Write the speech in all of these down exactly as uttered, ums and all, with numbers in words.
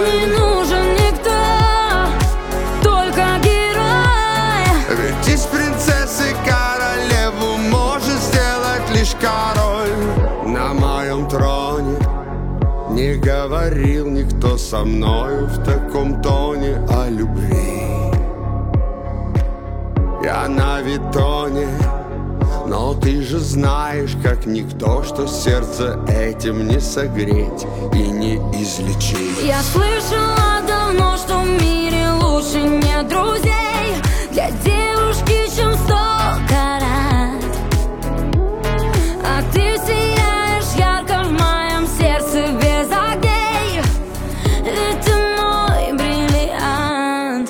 король. Не нужен никто, только герой. Ведь из принцессы королеву может сделать лишь король. На моем троне не говорил никто со мною в таком тоне о любви. Я на Витоне, но ты же знаешь, как никто, что сердце этим не согреть и не излечить. Я слышала давно, что в мире лучше нет друзей для девушки, чем сто карат. А ты сияешь ярко в моем сердце без огней, ведь ты мой бриллиант.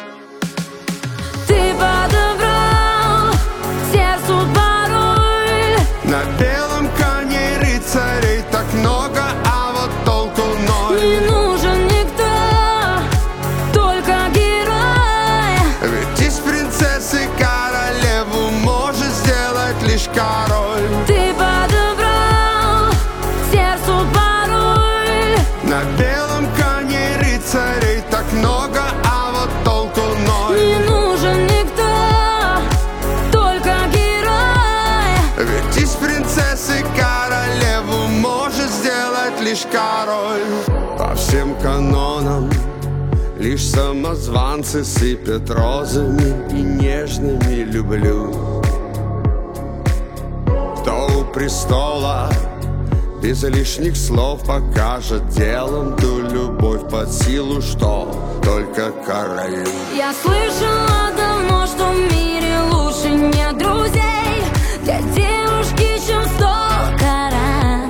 Ты подобрал сердцу пароль. На белом коне рыцарей так много, а вот толку ноль. Не нужен никто, только герой. Ведь из принцессы королеву может сделать лишь король. Ты подобрал сердцу пароль. На белом коне рыцарей так много, а вот толку ноль. Не нужен никто, только герой. Ведь из принцессы королеву может сделать лишь король. По всем канонам лишь самозванцы сыпят розами и нежными люблю. Кто у престола без лишних слов покажет делом ту любовь под силу, что только королю. Я слышала давно, что в мире лучше нет друзей для девушки, чем сто карат.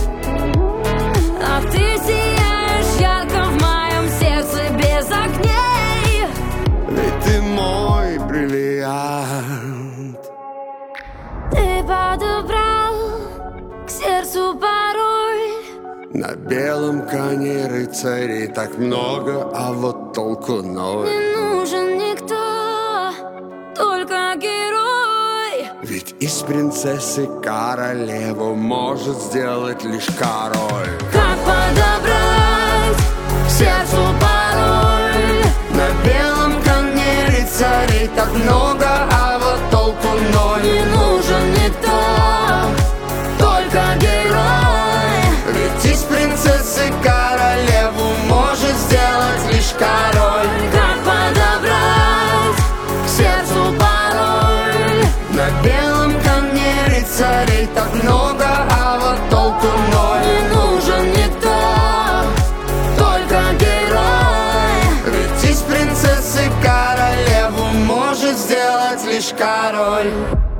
А ты сияешь ярко в моем сердце без огней. Ведь ты мой бриллиант. Ты подобрал к сердцу пароль. На белом коне рыцарей так много, а вот толку ноль. Не нужен никто, только герой. Ведь из принцессы королеву может сделать лишь король. Как подобрать к сердцу пароль? На белом коне рыцарей так много, а вот толку ноль. Не нужен никто, только герой. Ведь из принцессы королеву может сделать лишь король. Как подобрать к сердцу пароль? На белом коне рыцарей так много, а вот толку ноль. Не нужен никто, только герой. Ведь из принцессы королеву может сделать лишь король.